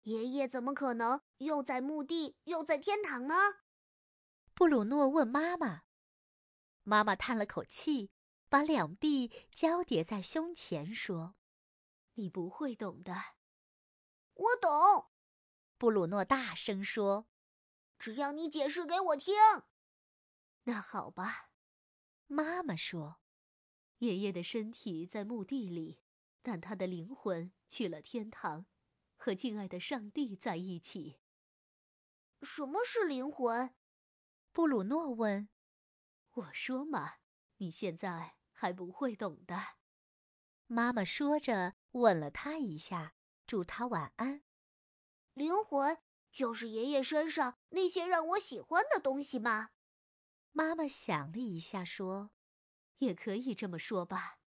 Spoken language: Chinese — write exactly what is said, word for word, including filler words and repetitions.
爷爷怎么可能又在墓地又在天堂呢？ 布鲁诺问妈妈。妈妈叹了口气，把两臂交叠在胸前，说：“你不会懂的。” 我懂， 布鲁诺大声说：“ 只要你解释给我听。” 那好吧，妈妈说：“爷爷的身体在墓地里，但他的灵魂去了天堂，和敬爱的上帝在一起。” 什么是灵魂？ 布鲁诺问。我说嘛，你现在还不会懂的。妈妈说着，吻了他一下，祝他晚安。 灵魂就是爷爷身上那些让我喜欢的东西吗？ 妈妈想了一下，说：“也可以这么说吧。”